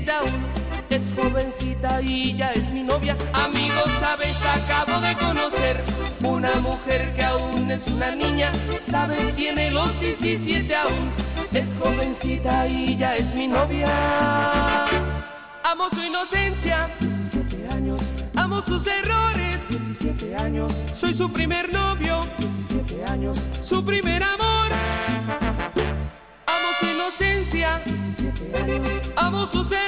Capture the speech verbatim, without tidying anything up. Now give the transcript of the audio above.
aún es jovencita y ya es mi novia. Amigos, sabes, acabo de conocer una mujer que aún es una niña. Sabes, tiene los diecisiete aún, es jovencita y ya es mi novia. Amo su inocencia, diecisiete años. Amo sus errores, diecisiete años. Soy su primer novio, diecisiete años. Su primer amor. Amo su inocencia, diecisiete años. Amo sus errores.